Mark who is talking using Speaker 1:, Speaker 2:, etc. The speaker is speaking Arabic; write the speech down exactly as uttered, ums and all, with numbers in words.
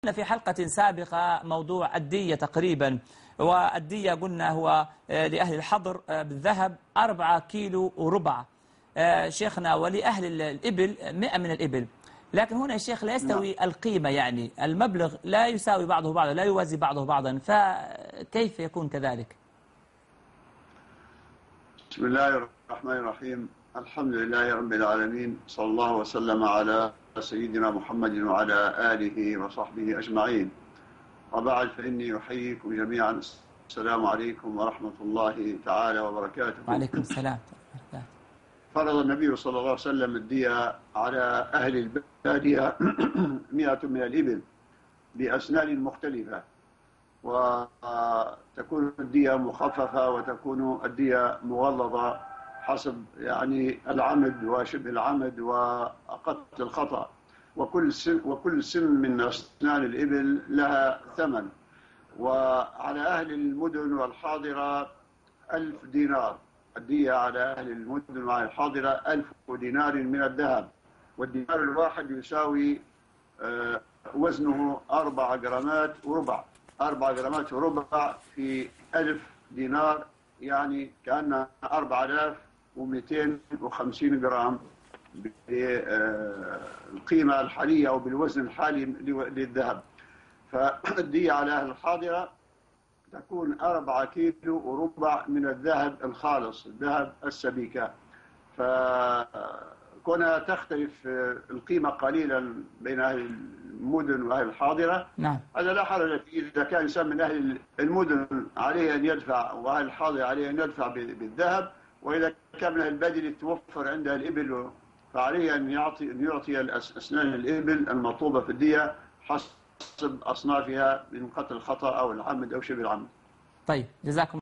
Speaker 1: في حلقة سابقة موضوع الدية تقريبا، والدية قلنا هو لأهل الحضر بالذهب أربعة كيلو وربع شيخنا، ولأهل الإبل مئة من الإبل. لكن هنا الشيخ لا يستوي نعم. القيمة، يعني المبلغ لا يساوي بعضه بعضا، لا يوازي بعضه بعضا، فكيف يكون كذلك؟
Speaker 2: بسم الله الرحمن الرحيم. الحمد لله رب العالمين، صلى الله وسلم على سيدنا محمد وعلى آله وصحبه أجمعين، وبعد فإني أحييكم جميعا. السلام عليكم ورحمة الله تعالى وبركاته.
Speaker 1: وعليكم السلام.
Speaker 2: فرض النبي صلى الله عليه وسلم الدية على أهل البادية مئة من الإبل بأسنان مختلفة، وتكون الدية مخففة وتكون الدية مغلظة حسب يعني العمد وشبه العمد وأقل الخطأ، وكل سن وكل سن من أسنان الإبل لها ثمن. وعلى أهل المدن والحاضرة ألف دينار، الدية على أهل المدن وعلى الحاضرة ألف دينار من الذهب، والدينار الواحد يساوي وزنه أربع جرامات وربع، أربع جرامات وربع في ألف دينار، يعني كأنها أربعة آلاف ومئتين وخمسين جرام بالقيمة الحالية أو بالوزن الحالي للذهب. فالدية على أهل الحاضرة تكون أربعة كيلو وربع من الذهب الخالص، الذهب السبيكة. فكونها تختلف القيمة قليلا بين أهل المدن وأهل الحاضرة،
Speaker 1: نعم.
Speaker 2: هذا لا حرج فيه. إذا كان إنسان من أهل المدن عليه أن يدفع وأهل الحاضرة عليه أن يدفع بالذهب، وإذا كان من أهل البادية توفر عندها الإبل فعليه أن يعطي أن يعطي أسنان الإبل المطلوبة في الدية حسب أصنافها من قتل الخطأ أو العمد أو شبه العمد.
Speaker 1: طيب، جزاكم